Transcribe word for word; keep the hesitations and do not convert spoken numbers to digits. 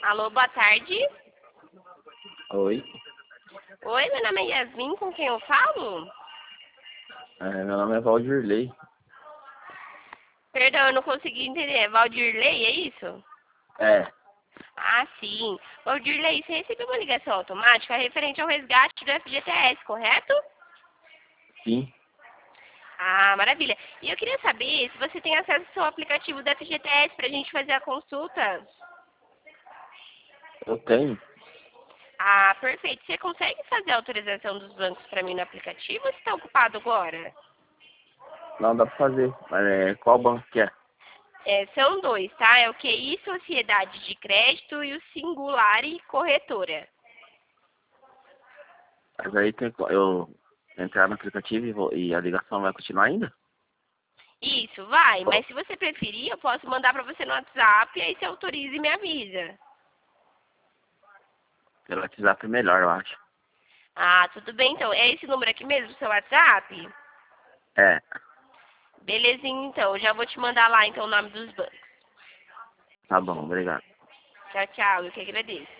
Alô, boa tarde. Oi, Oi, meu nome é Yasmin, com quem eu falo? é, meu nome é Valdirley. Perdão, eu não consegui entender. É Valdirley, é isso? É, Ah, sim. Valdirley, você recebeu uma ligação automática referente ao resgate do F G T S, correto? sim, Ah, maravilha. E eu queria saber se você tem acesso ao seu aplicativo do F G T S para a gente fazer a consulta. eu tenho. Ah, perfeito. Você consegue fazer a autorização dos bancos para mim no aplicativo ou você está ocupado agora? Não dá pra fazer, mas é, qual banco que é? É, são dois, tá? É o Q I Sociedade de Crédito e o Singulari Corretora. Mas aí tem que eu entrar no aplicativo e, vou- e a ligação vai continuar ainda? Isso, vai. Ó, Mas se você preferir, eu posso mandar para você no WhatsApp e aí você autoriza e me avisa. pelo WhatsApp é melhor, eu acho. Ah, tudo bem então. É esse número aqui mesmo, seu WhatsApp? É, Belezinha, então. Eu já vou te mandar lá então o nome dos bancos. tá bom, obrigado. Tchau, tchau. Eu que agradeço.